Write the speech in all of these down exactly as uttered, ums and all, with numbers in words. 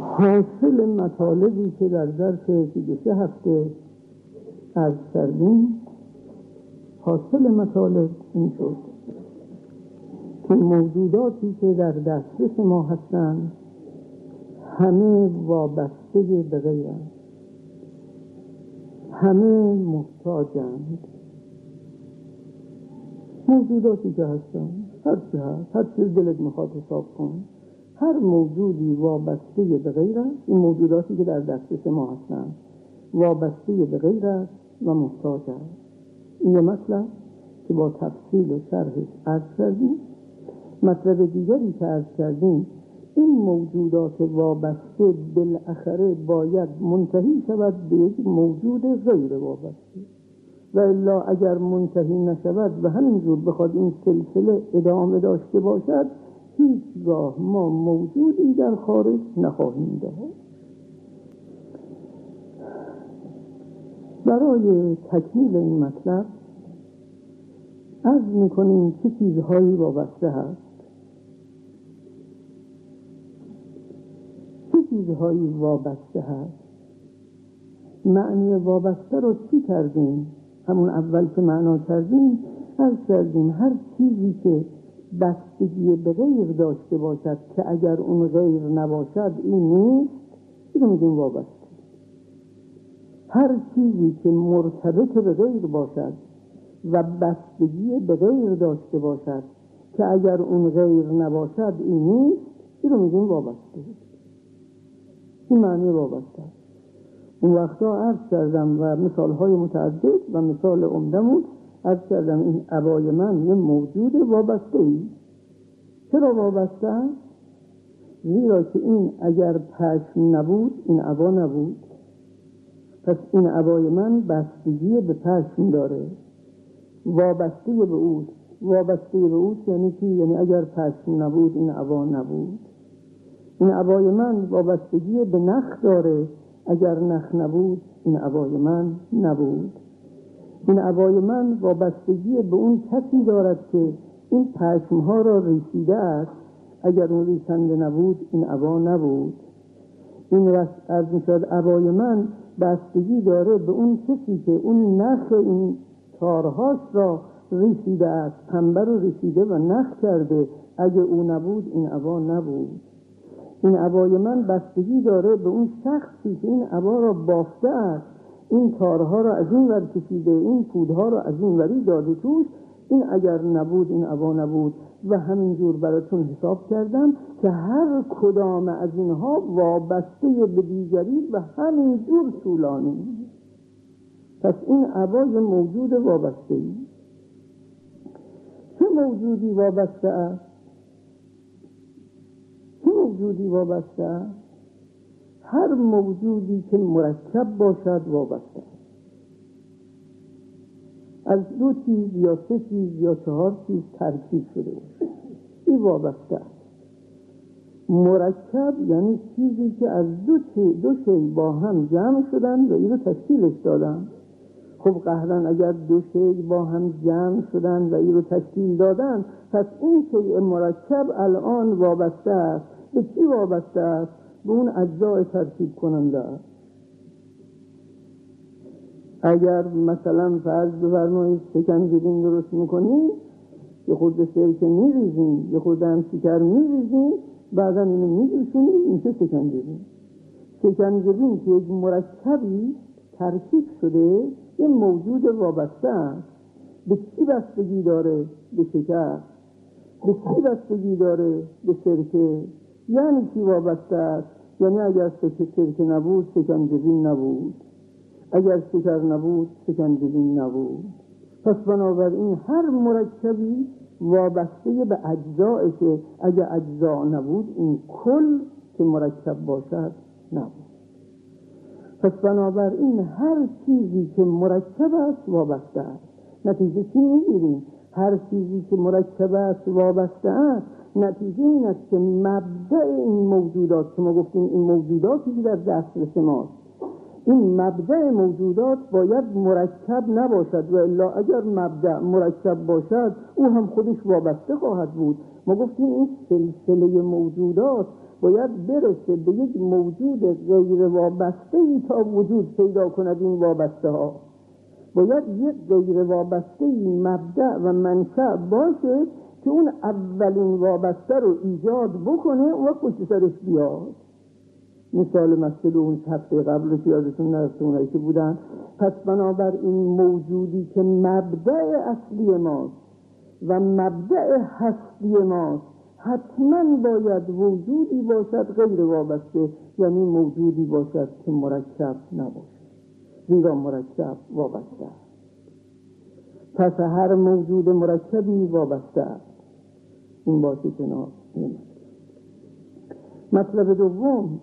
حاصل مطالبی که در ظرف دو سه هفته عرض کردیم، حاصل مطالب این شد که موجوداتی که در دسترس ما هستند همه وابسته به غیرند، همه محتاجند. موجوداتی که هستند، هر چی هست، هر چی دلت میخواد حساب کن، هر موجودی وابسته به غیر است. این موجوداتی که در دسترس ما هستند وابسته به غیر است و محتاج است. این یه مطلب که با تفصیل و شرحش عرض کردیم. مطلب دیگری که عرض کردیم، این موجودات وابسته بالاخره باید منتهی شود به یک موجود غیر وابسته، و الا اگر منتهی نشود و همینجور بخواد این سلسله ادامه داشته باشد، هیچگاه ما موجودی در خارج نخواهیم داشت. برای تکمیل این مطلب عرض می‌کنیم چه چیزهایی وابسته هست، چه چیزهایی وابسته هست. معنی وابسته رو چی کردیم؟ همون اول که معنا کردیم عرض کردیم هر چیزی که بستگی به غیر داشته باشد که اگر اون غیر نباشد این نیست، این رو میگیم وابسته. هر چیزی که مرتبط به غیر باشد و بستگی به غیر داشته باشد که اگر اون غیر نباشد این نیست، این رو میگیم وابسته. این معنی وابسته. اون وقتا عرض کردم و مثالهای متعدد و مثال عمدمون عرض کردم این عبای من یه موجود وابسته ای. چرا وابسته است؟ زیرا که این اگر پشم نبود این عبا نبود. پس این عبای من بستگی به پشم داره، وابسته به او. وابسته به او یعنی چی؟ یعنی اگر پشم نبود این عبا نبود. این عبای من وابستگی به نخ داره، اگر نخ نبود این عبای من نبود. این عبای من وابستگی به اون کسی دارد که این پشمها را ریشیده است، اگر اون ریشنده نبود این عبا نبود. این رست از میشد عبای من بستگی داره به اون کسی که اون نخ این تارهاش را ریشیده است، پنبه رو ریشیده و نخ کرده، اگه او نبود این عبا نبود. این عبای من بستگی داره به اون شخصی که این عبا را بافته است، این تارها را از این ور کشیده، این پودها را از این وری داده توش، این اگر نبود این عبا نبود. و همینجور براتون حساب کردم که هر کدام از اینها وابسته به دیگری و همینجور طولانی. پس این عبای موجود وابسته ای. چه موجودی وابسته است؟ چه موجودی وابسته است؟ هر موجودی که مرکب باشد وابسته است. از دو چیز یا سه چیز یا چهار چیز ترکیب شده باشه، این وابسته است. مرکب یعنی چیزی که از دو چیز دو شی با هم جمع شدن و اینو تشکیلش دادن. خب قهرن اگر دو شی با هم جمع شدن و اینو تشکیل دادن، پس این شی مرکب الان وابسته است. به چی وابسته است؟ به اون اجزای ترکیب کننده است. اگر مثلا فرض بفرمایید شکنجبین درست میکنید، یه خورده سرکه میریزین، یه خورده هم شکر میریزین، بعدا اینو میجوشونید میشه شکنجبین. شکنجبین که یک مرکبی ترکیب شده یه موجود وابسته است. به چی بستگی داره؟ به شکر. به چی بستگی داره؟ به سرکه. یعنی چی وابسته است؟ یعنی اگر سرکه نبود شکنجبین نبود، اگر شکر نبود شکنجبین نبود. پس بنابراین هر مرکبی وابسته به اجزایشه، اگر اجزا نبود این کل که مرکب باشد نبود. پس بنابراین هر چیزی که مرکب است وابسته است. نتیجه چی میگیریم؟ هر چیزی که مرکب است وابسته است. نتیجه این است که مبدأ این موجودات که ما گفتیم این موجوداتی که در دسترس ماست، این مبدأ موجودات باید مرکب نباشد، و الا اگر مبدأ مرکب باشد او هم خودش وابسته خواهد بود. ما گفتیم این سلسله موجودات باید برسه به یک موجود غیر وابسته ای تا وجود پیدا کند این وابسته ها. باید یک غیر وابسته ای مبدأ و منشأ باشه که اون اولین وابسته رو ایجاد بکنه و پشت سرش بیاد. مثال مسئله اون هفته قبل رو یادتون نرفته اونایی که بودن. پس بنابراین موجودی که مبدأ اصلی ماست و مبدأ هستی ماست حتما باید وجودی باشد غیر وابسته، یعنی موجودی باشد که مرکب نباشد، زیرا مرکب وابسته است. پس هر موجود مرکبی وابسته است. این باشه کنار. مطلب دوم،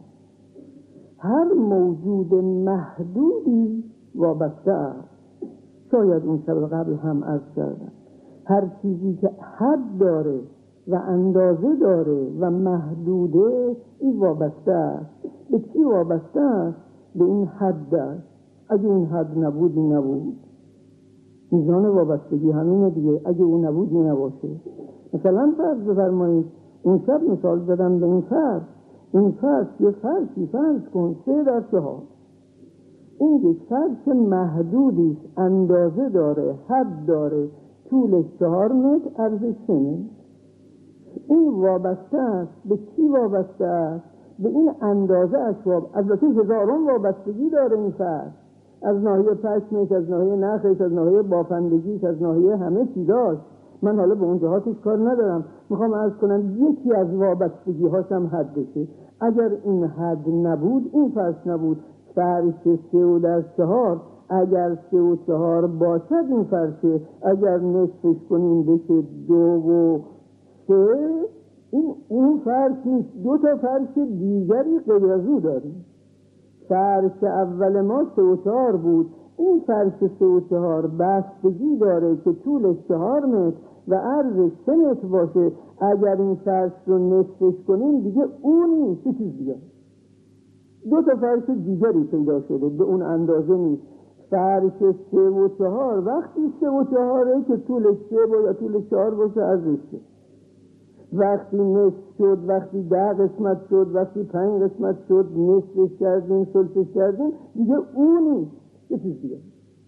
هر موجود محدودی وابسته است. شاید اون شب قبل هم عرض کردم هر چیزی که حد داره و اندازه داره و محدوده این وابسته است. به چی وابسته است؟ به این حد است. اگه این حد نبود این نبود. میزان وابستگی همینه دیگه. اگه اون نبود این نباشه. مثلا فرض بفرمایید اون شب مثال زدم به این فرض. این فرض یه فرضی فرض کن سه در چهار. این یک فرض محدودی اندازه داره، حد داره، طولش چهار متر، عرضش سه متر. این وابسته است. به کی وابسته است؟ به این اندازه اشواب. البته هزاران وابستگی داره این فرض، از ناحیه پشمش، از ناحیه نخش، از ناحیه بافندگیش، از ناحیه همه چیزاش. من حالا به اون جهاتش کار ندارم. میخوام عرض کنم یکی از وابستگی هاشم حدشه. اگر این حد نبود این فرض نبود. فرض سه و در چهار، اگر سه و چهار باشد این فرضه، اگر نصفش کنیم بشه دو و سه، این اون فرض نیست. دو تا فرض دیگری غیر از او داریم. فرض اول ما سه و چهار بود. این فرض سه و چهار بستگی داره که طولش چهار متر و عرضش سه متر باشه. اگر این فرض رو نصفش کنیم دیگه اون نیست، چه چیز دیگه. دو تا فرض دیگری پیدا شده به اون اندازه نیست. فرض سه و چهار وقتی سه و چهاره که طولش سه باید طولش چهار باشه، عرضش سه. وقتی نصف شد، وقتی ده قسمت شد، وقتی پنج قسمت شد، نصفش کردیم، ثلثش کردیم، دیگه اون نیست، یه چیز دیگه.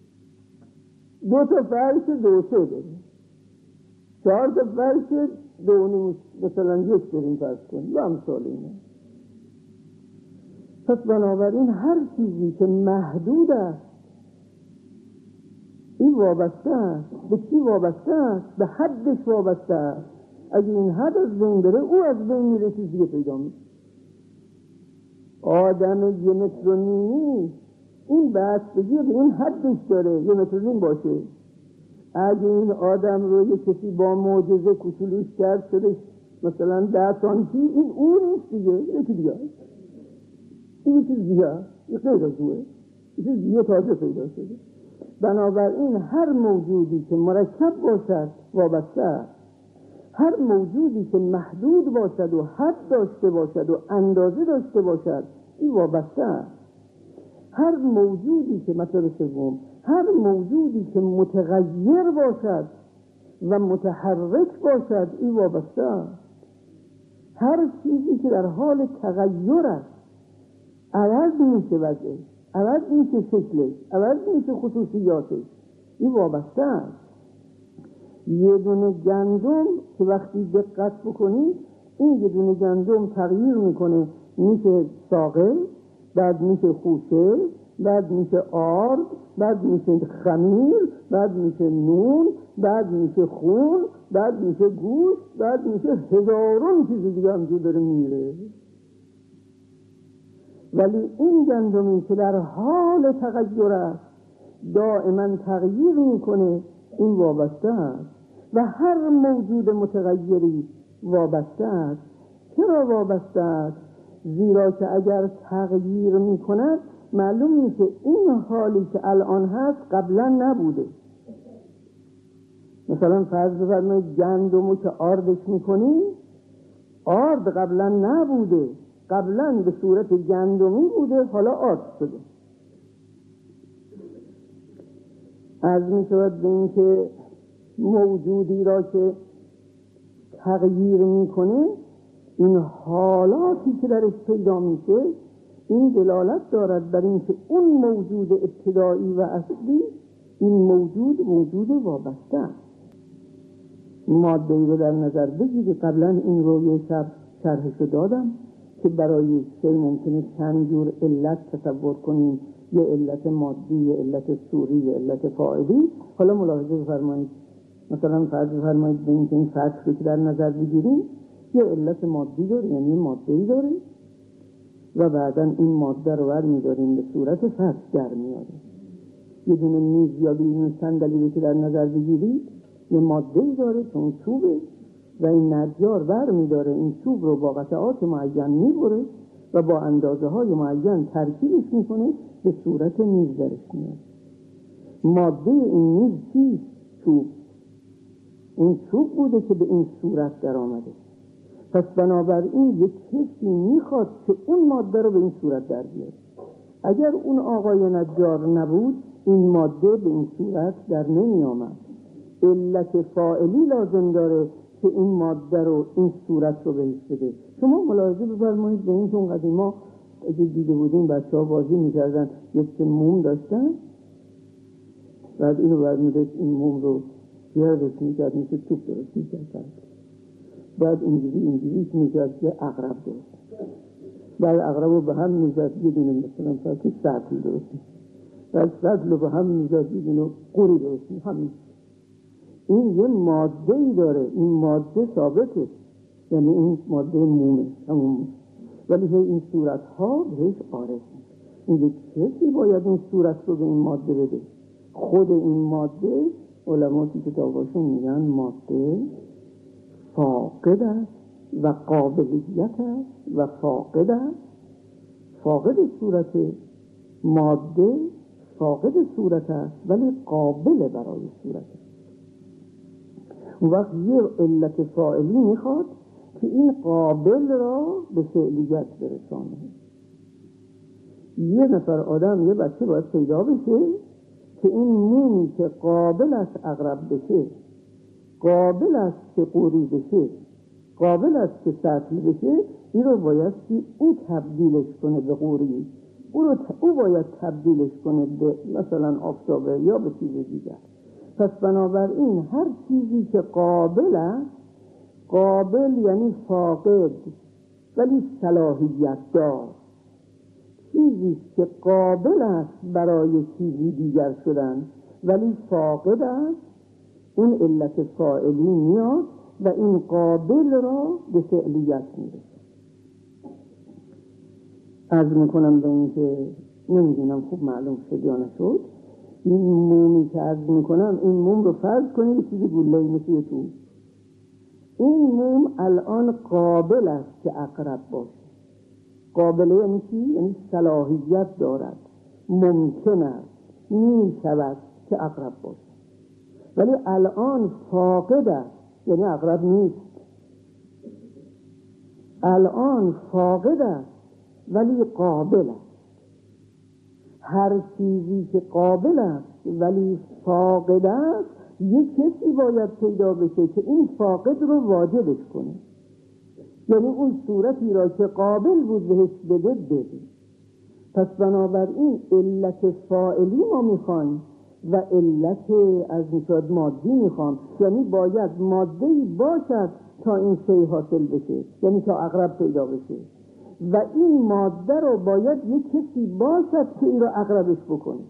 دو تا فرش دو سه داریم، چهار تا فرش دو نیم، مثلا یک داریم فرض کنیم، و امثال اینه. پس بنابراین هر چیزی که محدود است این وابسته است. به کی وابسته است؟ به حدش وابسته است. اگه این حد از بین بره او از بین میره، چیز دیگه پیدا میشه. آدم یه متر و نیمی این بستگی به این حدش داره، یه متر و نیم باشه. اگه این آدم رو یه کسی با معجزه کوچولوش کرد شدش مثلا ده سانتی، این اون نیست دیگه، یکی دیگه این چیز دیگه، یه غیر از اوه، یه چیز دیگه تازه پیدا شده. بنابراین هر موجودی که مرکب باشد وابسته است. هر موجودی که محدود باشد و حد داشته باشد و اندازه داشته باشد این وابسته است. هر موجودی که مطلب سوم، هر موجودی که متغیر باشد و متحرک باشد این وابسته است. هر چیزی که در حال تغییر است، عوض میشه وضعش، عوض میشه شکلش، عوض میشه خصوصیاتش، این وابسته است. یه دونه گندم که وقتی دقت بکنید این یه دونه گندم تغییر میکنه، میشه ساقه، بعد میشه خوشه، بعد میشه آرد، بعد میشه خمیر، بعد میشه نون، بعد میشه خون، بعد میشه گوشت، بعد میشه هزاران چیز دیگه همجور داره میره. ولی این گندمی که در حال تغییر است، دائما تغییر میکنه، این وابسته است. و هر موجود متغیری وابسته است. چرا وابسته است؟ زیرا که اگر تغییر میکند معلوم میشه این حالی که الان هست قبلا نبوده. مثلا فرض بفرمایید گندمو که آردش میکنی، آرد قبلا نبوده، قبلا به صورت گندمی بوده، حالا آرد شده. از میشود به این که موجودی را که تغییر میکنه این حالاتی که درش پیدا میشه این دلالت دارد بر اینکه اون موجود ابتدایی و اصلی این موجود موجود وابسته است. ماده‌ای رو در نظر بگیرید، قبلا این رو یه شب شرحشو دادم که برای شی ممکنه چند جور علت تصور کنیم، یه علت مادی، یه علت صوری، یه علت فاعلی. حالا ملاحظه بفرمایید، مثلا فرض بفرمایید به اینکه این سطح رو که در نظر بگیریم یه علت مادی داره، یعنی ماده‌ای داره و بعدا این ماده رو بر می‌داریم به صورت سطح در میاره. یه دونه میز یا دونه صندلی رو که در نظر بگیرید یه ماده‌ای داره چون چوبه و این نجار بر می‌داره این چوب رو با قطعات معین می‌بره و با اندازه های معین ترکیبش میکنه به صورت میز درش میاد. ماده این میز چیست؟ چوب. این چوب بوده که به این صورت در آمده. پس بنابراین یک کسی میخواد که اون ماده رو به این صورت در بیاره. اگر اون آقای نجار نبود این ماده به این صورت در نمی آمد. علت فاعلی لازم داره که این ماده رو این صورت رو بهش بده. شما ملاحظه بفرمایید به این چون قدیما اگه دیده بودین بچه ها بازی میکردن یک موم داشتن بعد اینو برمیداشت این موم رو گردش میکرد میشه توپ درست میکرد بعد اینجوری اینجوریش میکرد که عقرب درست بعد عقرب رو به هم میزد یه دونه مثلا فرقی سطل درست بعد سطل رو به هم میزد یه دونه قوری درست همین. این یه ماده ای داره، این ماده ثابته، یعنی این ماده مومه همون، ولی این صورت ها بهش عارض میشه. این یک کسی باید این صورت رو به این ماده بده. خود این ماده علما که کتاباشون میگن ماده فاقد است و قابلیت است و فاقد است. فاقد صورت ماده فاقد صورت است ولی قابل برای صورت است. اون وقت یه علت فاعلی میخواد که این قابل را به فعلیت برسانه. یه نفر آدم یه بچه باید پیدا بشه که این مومی که قابل است عقرب بشه، قابل است که قوری بشه، قابل است که سطل بشه، این رو باید که او تبدیلش کنه به قوری، او, رو ت... او باید تبدیلش کنه به مثلا آفتابه یا به چیز دیگر. پس بنابراین هر چیزی که قابل است، قابل یعنی فاقد ولی صلاحیت دار، چیزی که قابل است برای چیزی دیگر شدن ولی فاقد است، اون علت فاعلی میاد و این قابل را به فعلیت میرسه. عرض میکنم به این که نمیدونم خوب معلوم شد یا نشد. این مومی که عرض میکنم، این موم رو فرض کنید یه چیزی گله‌ای مثل تو. این موم الان قابل است که عقرب باشه. قابله یعنی چی؟ یعنی صلاحیت دارد، ممکن است، می شود که عقرب باشه. ولی الان فاقد است، یعنی عقرب نیست. الان فاقد است ولی قابل است. هر چیزی که قابل است ولی فاقد است، یک کسی باید پیدا بشه که این فاقد رو واجبش کنه، یعنی اون صورتی را که قابل بود بهش بده بده. پس بنابراین علت فاعلی ما میخوایم و علت از میشد مادی میخوام، یعنی باید مادهی باشد تا این شی حاصل بشه، یعنی تا عقرب پیدا بشه، و این ماده رو باید یک کسی باشد که این رو عقربش بکنه.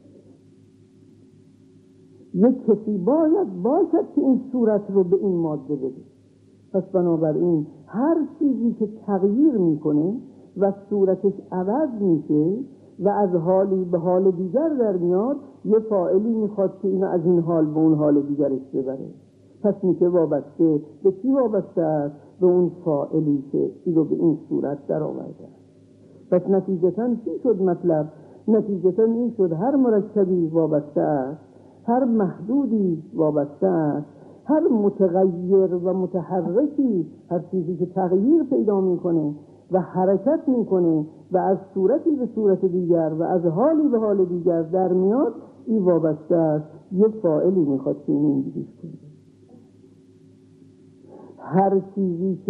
یک کسی باید باشد که این صورت رو به این ماده بده. پس بنابراین هر چیزی که تغییر میکنه و صورتش عوض میشه و از حالی به حال دیگر در میاد، یه فاعلی میخواد که اینو از این حال به اون حال دیگرش ببره. پس میشه وابسته به چی وابسته است؟ به اون فاعلی که اینو به این صورت در آورده. پس نتیجتاً چی شد مطلب؟ نتیجتاً این شد هر مرکبی وابسته است، هر محدودی وابسته است، هر متغیر و متحرکی، هر چیزی که تغییر پیدا میکنه و حرکت میکنه و از صورتی به صورت دیگر و از حالی به حال دیگر در میاد، این وابسته است یک فاعلی میخواد که این اینجوریش کنه. هر چیزی که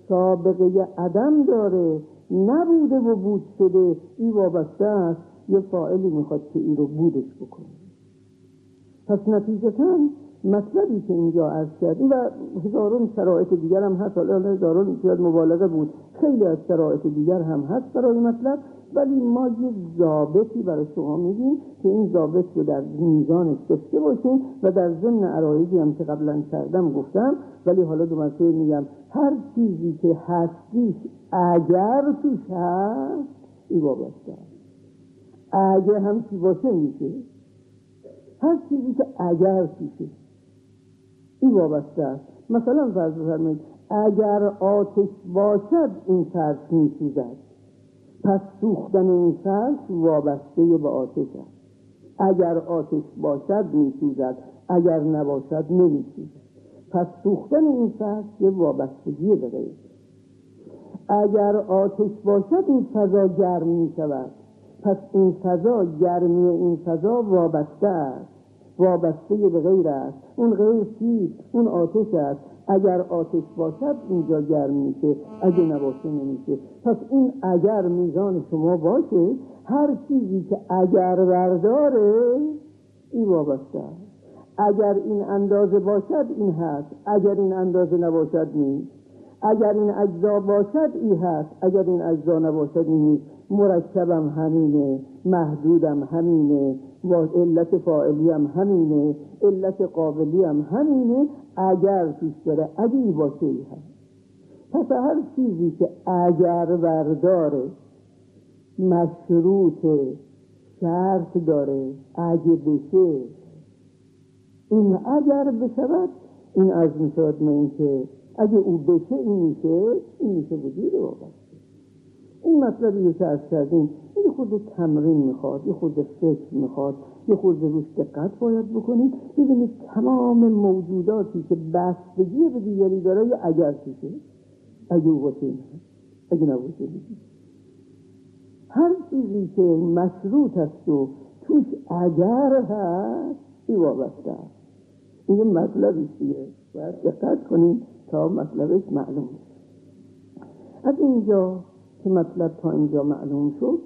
سابقه عدم داره، نبوده و بود شده، این وابسته است یه فاعلی میخواد که این رو بودش بکنه. پس نتیجتاً مطلبی که اینجا عرض کردیم و هزارون شرایط دیگر هم هست، حالا هزارون زیاد مبالغه بود، خیلی از شرایط دیگر هم هست برای مطلب، ولی ما یه ضابطی برای شما میگیم که این ضابط رو در میزانش داشته باشیم و در ضمن عرایضی هم که قبلا کردم گفتم، ولی حالا دو مرتبه میگم هر چیزی که هستیش اگر توش هست این وابسته است. اگر هم چی باشه میشه، هر چیزی که اگر توشه این وابسته است. مثلا فرض بفرمایید اگر آتش باشد این فرش میسوزد، پس سوختن این فرش وابسته به آتش است. اگر آتش باشد میسوزد، اگر نباشد نمیسوزد، پس سوختن این فرش یه وابستگی به غیر. اگر آتش باشد این فضا گرم میشود، پس این فضا، گرمی این فضا وابسته است، وابسته به غیر است. اون غیر چیست؟ اون آتش است. اگر آتش باشد اینجا گرم میشه، اگه نباشه نمیشه. پس این اگر میزان شما باشه، هر چیزی که اگر برداره این وابسته است. اگر این اندازه باشد این هست، اگر این اندازه نباشد نیست. اگر این اجزا باشد این هست، اگر این اجزا نباشد این نیست. مرکبم همینه، محدودم همینه، علت فاعلی هم همینه، علت قابلی هم همینه. اگر توش داره، اگه ای باشه ای هست. پس هر چیزی که اگر برداره مشروط شرط داره، اگه بشه، این اگر بشود این از میشود من این که اگه او بشه این میشه، این میشه وجود واقعا. این مطلبی که عرض کردیم این خود تمرین میخواد، یه خود فکر میخواد، یه خود روش دقت باید بکنید. ببینید تمام موجوداتی که بستگی به دیگری داره یا اگر توشه، اگه او باشه این هست، اگه نباشه بگید. هر چیزی که مشروط است و توش اگر هست این وابسته است. این مطلبی چیه؟ باید دقت کنید تا مطلبش معلوم شد. از اینجا که مطلب تا اینجا معلوم شد،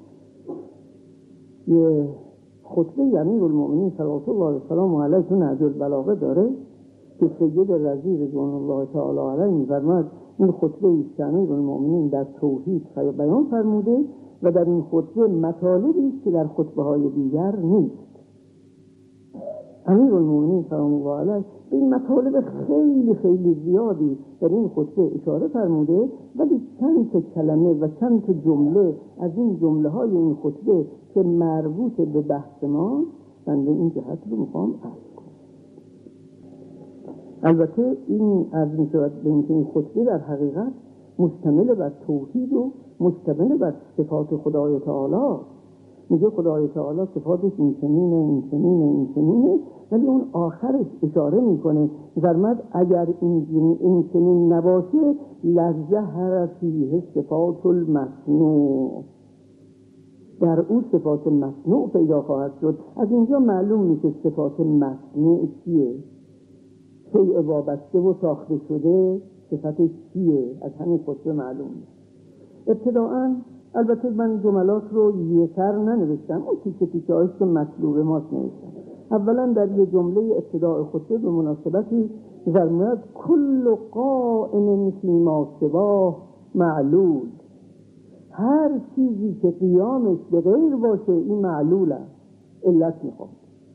یه خطبه امیرالمومنین صلوات الله علیه و آله تو نهج البلاغه داره که سید رضی رضوان الله تعالی علیه می‌فرماید این خطبه است که امیرالمومنین در توحید بیان فرموده و در این خطبه مطالبی است که در خطبه‌های دیگر نیست. امیرالمومنین سلام الله علیه به این مطالب خیلی خیلی زیادی در این خطبه اشاره فرموده، ولی چند تا کلمه و چند تا جمله از این جمله های این خطبه که مربوط به بحث ما، من به این جهت رو میخوام عرض کنم. البته این عرض میشود به اینکه این خطبه در حقیقت مشتمل بر توحید و مشتمل بر صفات خدای تعالی. میگه خدای تعالی صفاتش این چنینه، این چنینه، این چنینه، ولی اون آخرش اشاره میکنه فرمود اگر این این چنین نباشه لظهر فیه صفات المصنوع، در اون صفات مصنوع پیدا خواهد شد. از اینجا معلوم میشه صفات مصنوع چیه، شیء وابسته و ساخته شده صفتش چیه، از همین خطبه معلوم میشه. ابتداءً البته من جملات رو یه سر ننوشتم، اون تیکه تیکه هایش که مطلوب ماست نوشتم. اولا در یه جمله ابتداء خطبه به مناسبتی فرمود کل قائم فی ما سواه معلول، هر چیزی که قیامش به غیر باشه این معلول است، علت میخواد.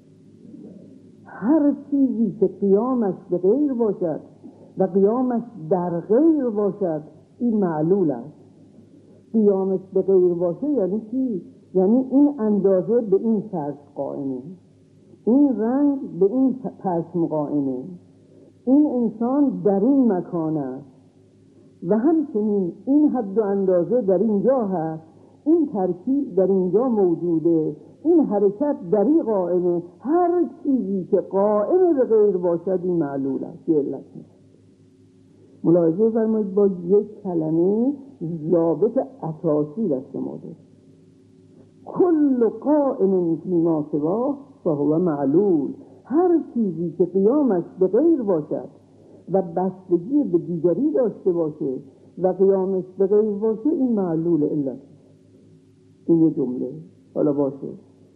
هر چیزی که قیامش به غیر باشد و قیامش در غیر باشد این معلول است. قیامش به غیر باشه یعنی چی؟ یعنی این اندازه به این فرش قائمه، این رنگ به این پشم قائمه، این انسان در این مکان است و همچنین این حد و اندازه در اینجا هست، این ترکیب در اینجا موجوده، این حرکت در این قائمه. هر چیزی که قائم به غیر باشد این معلول است، یه علت نیست. ملاحظه فرمایید با یک کلمه ضابط اساسی دست ما داره. کل قائم فی ما سواه فهو معلول، هر چیزی که قیامش به غیر باشد و بستگی به دیگری داشته باشه و قیامش به غیر باشه، این معلول علت. این یه جمله. حالا باشه.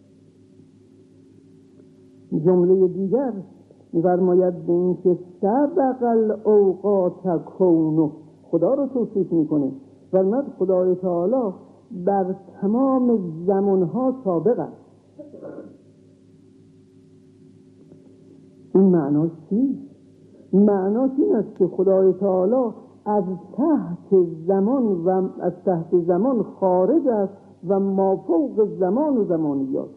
جمله دیگر می‌فرماید به این که سبق الاوقات کونه، خدا رو توصیف میکنه. فرمود خدای تعالی بر تمام زمانها سابق است. این معناش چی؟ معناش این است که خدای تعالی از تحت زمان و از تحت زمان خارج است و مافوق زمان و زمانیات.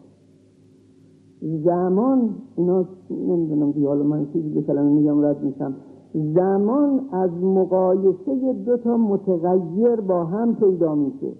زمان اینا نمیدونم دیگه، حالا من چیزی به کلمه میگم رد میشم. زمان از مقایسه دو تا متغیر با هم پیدا میشه.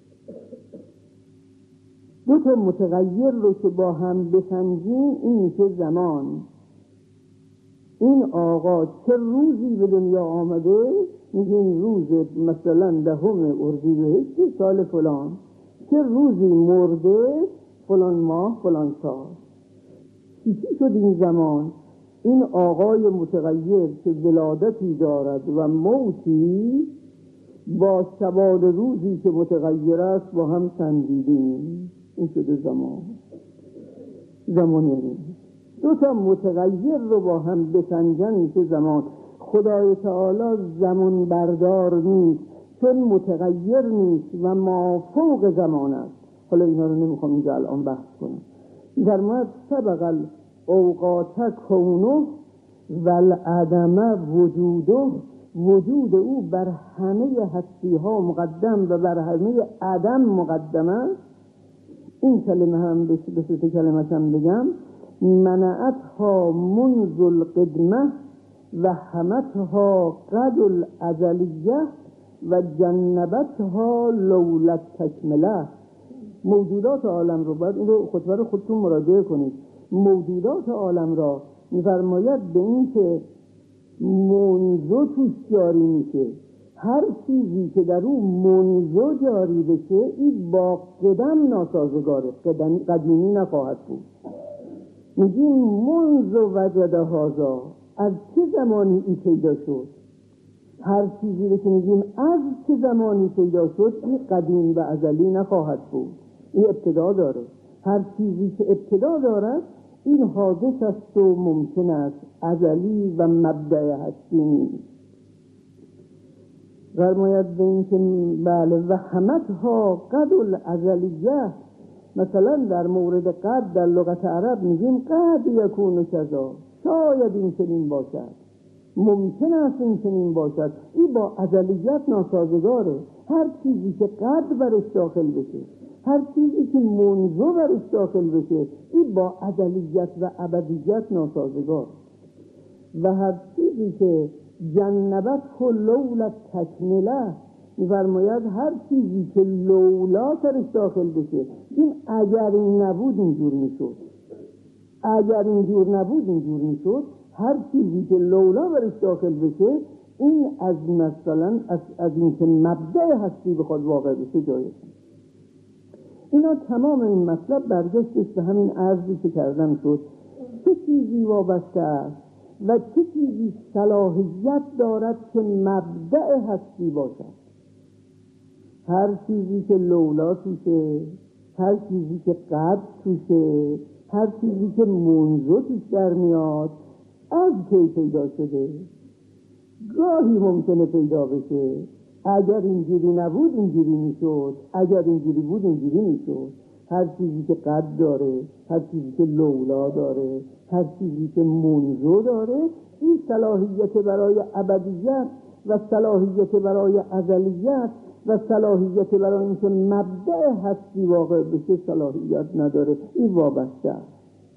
دو تا متغیر رو که با هم بسنجیم این میشه زمان. این آقا چه روزی به دنیا آمده، میگیم روز مثلا دهم اردیبهشت سال فلان، چه روزی مرده فلان ماه فلان سال. چی شد این زمان؟ این آقای متغیر که ولادتی دارد و موتی با شبان روزی که متغیر است با هم سنجیدیم، این شده زمان. زمان یعنی دو تا متغیر رو با هم بسنجن میشه زمان. خدای تعالی زمان بردار نیست، چون متغیر نیست و ما فوق زمان است. حالا اینا رو نمیخوام اینجا الان بحث کنم. در مورد سبق الاوقات کونه و العدم وجوده، وجود او بر همه هستی ها مقدم و بر همه عدم مقدم است. این کلمه هم به صورت کلمه هم بگم، منعتها منذ القدمه و همتها قد الازلیه و جنبتها لولا تکمله. موجودات عالم رو باید این رو خطبه رو خودتون مراجعه کنید. موجودات عالم را می‌فرماید به این که منذ توش جاری میشه. هر چیزی که در اون منذ جاری بشه این با قدم ناسازگاره، قدمی قدیمی نخواهد بود. میگیم منذ وجد هذا، از چه زمانی این پیدا شد؟ هر چیزی رو که میگیم از چه زمانی پیدا شد این قدیم و ازلی نخواهد بود، این ابتدا داره. هر چیزی که ابتدا دارد این حادث است و ممکن است، ازلی و مبدأ هستی نیست. فرماید به این که بله و همتها قد الازلیه، مثلا در مورد قد در لغت عرب میگیم قد یکون کذا، شاید این چنین باشد، ممکن است این چنین باشد. این با ازلیت ناسازگاره. هر چیزی که قد برش داخل بشه، هر چیزی که منذ برش داخل بشه این با ازلیت و ابدیت ناسازگار. و هر چیزی که جنبت و لولا تکمله، می‌فرماید هر چیزی که لولا سرش داخل بشه این اگر این نبود اینجور میشد، اگر اینجور نبود اینجور میشد. هر چیزی که لولا برش داخل بشه این از مثلا از, از این که مبدأ هستی بخواد واقع بشه جایز. اینا تمام این مطلب برگشتش به همین عرضی که کردم شد. چه چیزی وابسته است و چه چیزی صلاحیت دارد که مبدأ هستی باشد؟ هر چیزی که لولا توشه، هر چیزی که قد توشه، هر چیزی که منذ توش در میاد، از کی پیدا شده؟ گاهی ممکنه پیدا بشه. اگر اینجوری نبود اینجوری میشد، اگر اینجوری بود اینجوری میشد. هر چیزی که قد داره، هر چیزی که لولا داره، هر چیزی که منذ داره، این صلاحیت برای ابدیت و صلاحیت برای ازلیت و صلاحیت برای اینکه مبدأ هستی واقع بشه صلاحیت نداره. این وابسته است.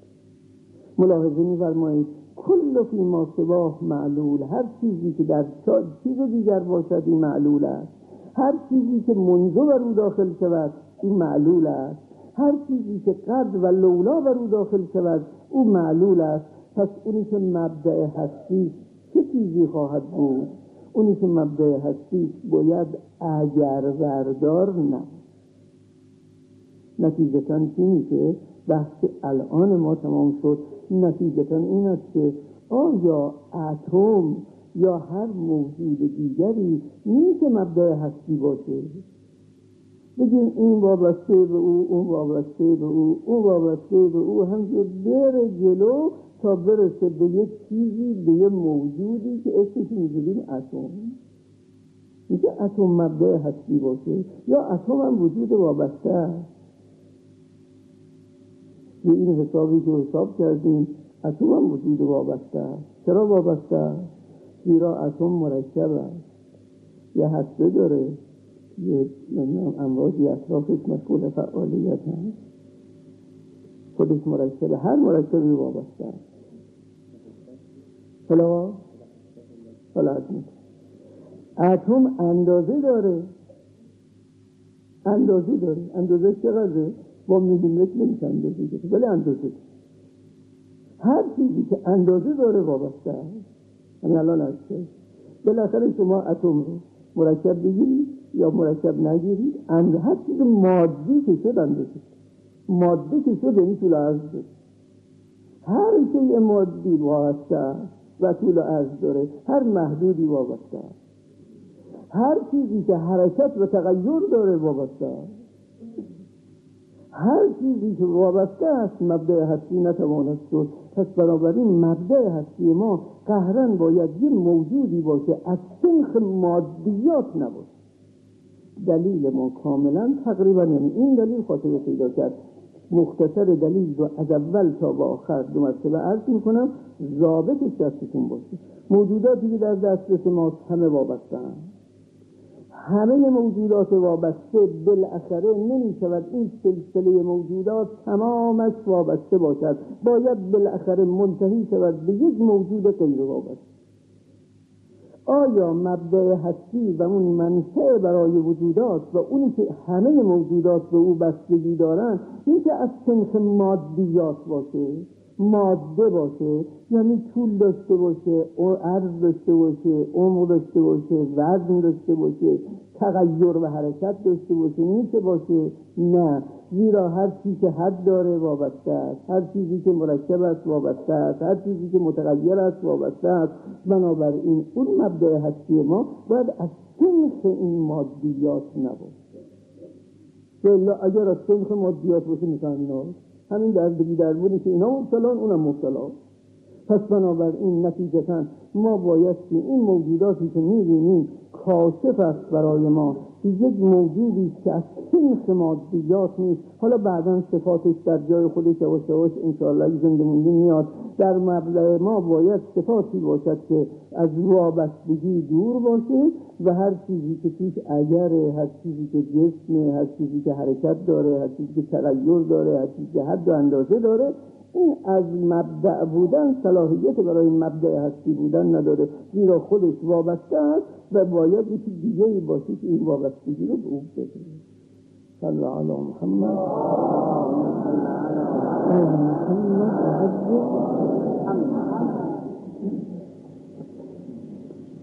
ملاحظه می‌فرمایید کل فی ما سواه معلول، هر چیزی که در چیز دیگر باشد این معلول است. هر چیزی که منذ بر او داخل شود این معلول است. هر چیزی که قد و لولا بر او داخل شود او معلول است. پس اونی که مبدأ هستی چه چیزی خواهد بود؟ اونی که مبدأ هستی باید اگر بردار نه. نتیجتاً چی میشه؟ بحث الان ما تمام شد. نتیجتاً این است که آیا اتم یا هر موجود دیگری نیست مبدأ هستی باشه. بگیم این وابسته به او، اون وابسته به او، اون وابسته به او، همجور بره جلو تا برسه به یک چیزی، به یک موجودی که اسمش میذاریم اتم. میگه اتم مبدأ هستی باشه، یا اتم هم وجود وابسته است. به این حسابی که حساب کردیم اتم هم وجود وابسته است. چرا وابسته است؟ زیرا اتم مرکب است، یه هسته داره، یه امواجی اطرافش مشغول فعالیت هست، خودش مرکبه، هر مرکبی وابسته است. حالا حالا اتم اندازه داره، اندازه داره، اندازه چقدره؟ با میلیمتر نمیشه اندازه داره، ولی اندازه داره. هر چیزی که اندازه داره وابسته است. همین الان هست بالاخره شما اتم رو مرکب بگیرید یا مرکب نگیرید، هر چیز مادی که شد اندازه، ماده که شد یعنی طول عرض داره. هر شیء مادی وابسته است و طول عرض داره، هر محدودی وابسته است. هر چیزی که حرکت و تغییر داره وابسته است. هر چیزی که وابسته است مبدأ هستی نتواند شد. پس بنابراین مبدأ هستی ما قهرن باید یه موجودی باشه از سنخ مادیات نباشه. دلیل ما کاملا تقریبا یعنی این دلیل خاطر پیدا کرد. مختصر دلیل رو از اول تا به آخر دو مرتبه عرض میکنم، ضابطش دستتون باشه. موجوداتی که در دسترس ما همه وابسته هم. همه موجودات وابسته بالاخره نمی شود این سلسله موجودات تمامش وابسته باشد، باید بالاخره منتهی شود به یک موجود غیر وابسته. آیا مبدأ هستی و اون منشأ برای وجودات و اونی که همه موجودات به او بستگی دارن میشه از سنخ مادیات باشه؟ ماده باشه یعنی طول داشته باشه، عرض داشته باشه، عمق داشته باشه، وزن داشته باشه، تغییر و حرکت داشته باشه، میشه باشه؟ نه، زیرا هر چیزی که حد داره وابسته است، هر چیزی که مرکب است وابسته است، هر چیزی که متغیر است وابسته است. بنابراین اون مبدأ هستی ما باید از سنخ این مادیات نباشه. ولی اگر از سنخ مادیات باشه مثلا اینا همین در بگی در بودی که اینا مبتلان اونم مبتلا. پس بنابراین نتیجتاً ما باید که این موجوداتی که می‌بینیم کاشف است برای ما، یک موجودی که از سنخ مادیات نیست. حالا بعداً صفاتش در جای خودش یواش یواش انشاءالله زنده مونده میاد. در مبدأ ما باید صفاتی باشد که از وابستگی دور باشه و هر چیزی که توش اگره، هر چیزی که جسمه، هر چیزی که حرکت داره، هر چیزی که تغییر داره، هر چیزی که حد و اندازه داره، این از مبدأ بودن صلاحیت برای مبدأ هستی بودن نداره، زیرا خودش وابسته است و باید یکی دیگه‌ای باشه که این وابستگی رو به او بده. صلی علی محمد. محمد